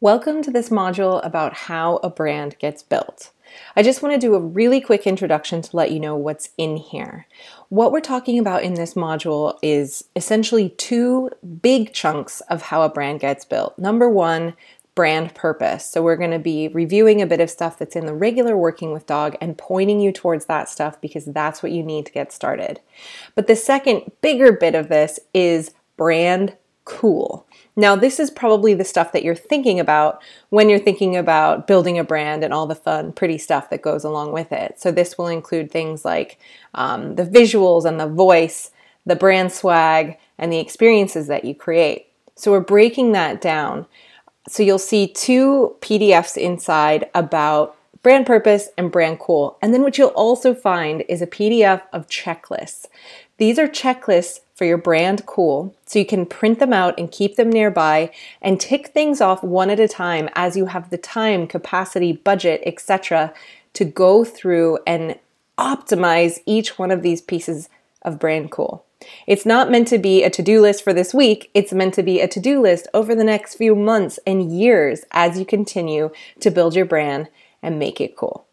Welcome to this module about how a brand gets built. I just want to do a really quick introduction to let you know what's in here. What we're talking about in this module is essentially two big chunks of how a brand gets built. Number one, brand purpose. So we're going to be reviewing a bit of stuff that's in the regular Working with Dog and pointing you towards that stuff because that's what you need to get started. But the second bigger bit of this is brand cool. Now, this is probably the stuff that you're thinking about when you're thinking about building a brand and all the fun, pretty stuff that goes along with it. So this will include things like the visuals and the voice, the brand swag, and the experiences that you create. So we're breaking that down. So you'll see two PDFs inside about brand purpose and brand cool. And then what you'll also find is a PDF of checklists. These are checklists for your brand cool, so you can print them out and keep them nearby and tick things off one at a time as you have the time, capacity, budget, etc. to go through and optimize each one of these pieces of brand cool. It's not meant to be a to-do list for this week. It's meant to be a to-do list over the next few months and years as you continue to build your brand and make it cool.